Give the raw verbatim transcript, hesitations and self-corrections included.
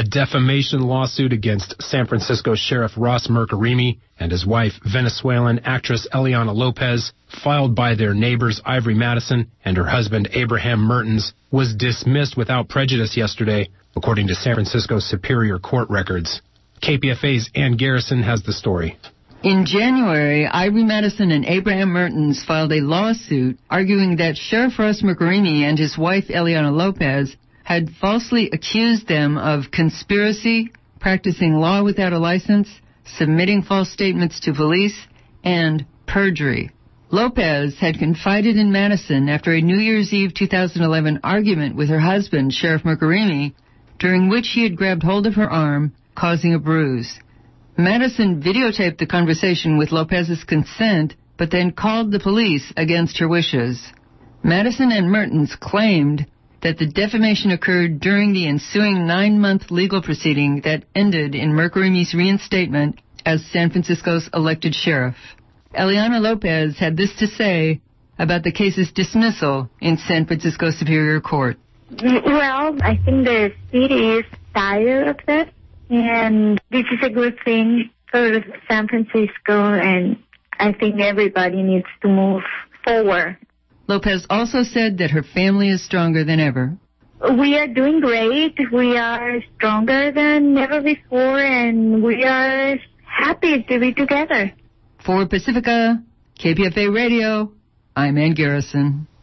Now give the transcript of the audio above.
A defamation lawsuit against San Francisco Sheriff Ross Mercurini and his wife, Venezuelan actress Eliana Lopez, filed by their neighbors Ivory Madison and her husband Abraham Mertens, was dismissed without prejudice yesterday, according to San Francisco Superior Court records. K P F A's Ann Garrison has the story. In January, Ivory Madison and Abraham Mertens filed a lawsuit arguing that Sheriff Ross Mercurini and his wife Eliana Lopez had falsely accused them of conspiracy, practicing law without a license, submitting false statements to police, and perjury. Lopez had confided in Madison after a New Year's Eve two thousand eleven argument with her husband, Sheriff Mercurini, during which he had grabbed hold of her arm, causing a bruise. Madison videotaped the conversation with Lopez's consent, but then called the police against her wishes. Madison and Mertens claimed that the defamation occurred during the ensuing nine-month legal proceeding that ended in Mercurini's reinstatement as San Francisco's elected sheriff. Eliana Lopez had this to say about the case's dismissal in San Francisco Superior Court. Well, I think the city is tired of that. And this is a good thing for San Francisco, and I think everybody needs to move forward. Lopez also said that her family is stronger than ever. We are doing great. We are stronger than ever before, and we are happy to be together. For Pacifica, K P F A Radio, I'm Ann Garrison.